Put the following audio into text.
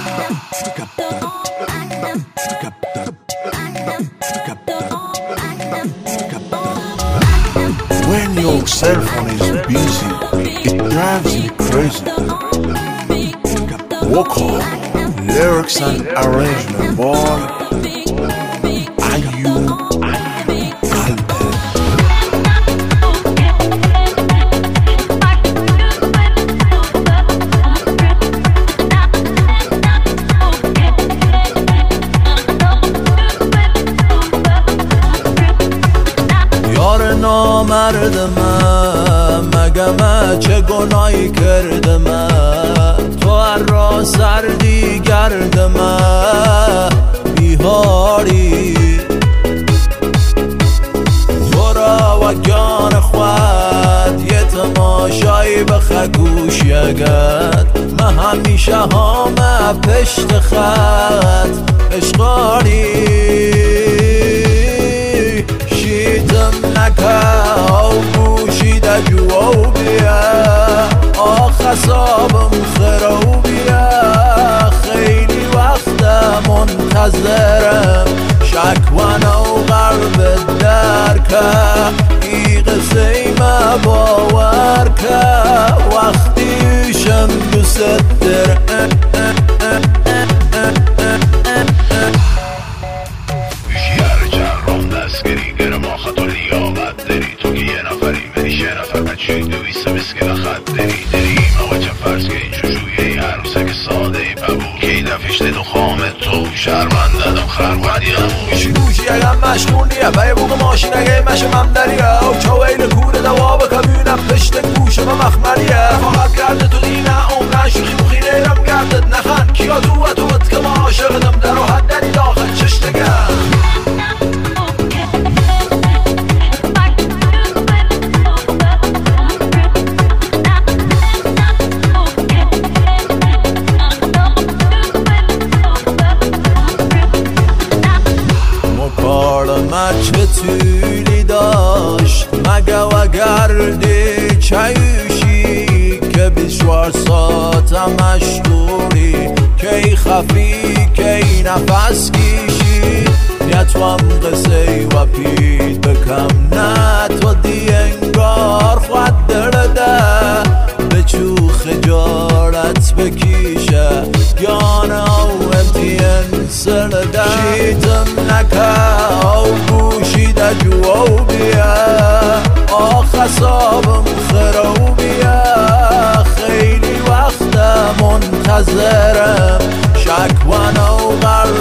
When your cell phone is busy, it drives me crazy. Vocal, lyrics and arrangement, boy. Are you نامردم مگه من چه گناهی کردم تو هر را سردی گردم بیهاری تو را و گان خود یه تماشایی بخه گوش یگد من همیشه همه پشت خط اشقاری او گوشیده جوو بیا خسابم خرو بیا خیلی وقت منتظرم شکوانه و غرب درکه ای قصه ما باور که وقتیشم دوست دارم دویسته مسکن خط دری ما چه فرض که این جوجویه عروسک ساده ببو که این دفشته دو خامت تو شرمنددم خرمدی گوشی گوشی اگم مشغولیه بای بوق ماشین اگه مشه ممدریه او چویل کوره دواب کبینم پشت گوشه و مخمریه فقط کرده تو دینه عمرن شوخی بخی نیرم گردت نخن کیا تو و توت که ما عاشقدم در و حد دری داخل چشتگه چه طولی داشت مگه و گردی چایوشی که 24 ساعت مشغولی کی خفی کی نفس کشی نیتوام قصه و پید بکم نه تو دی انگار خود درده به چو خجالت بکیشه گانه او امتین سرده شیتم نکه او گوشیده جوو بیا خسابم خرو بیا خیلی وقت منتظرم شکوانه و غرب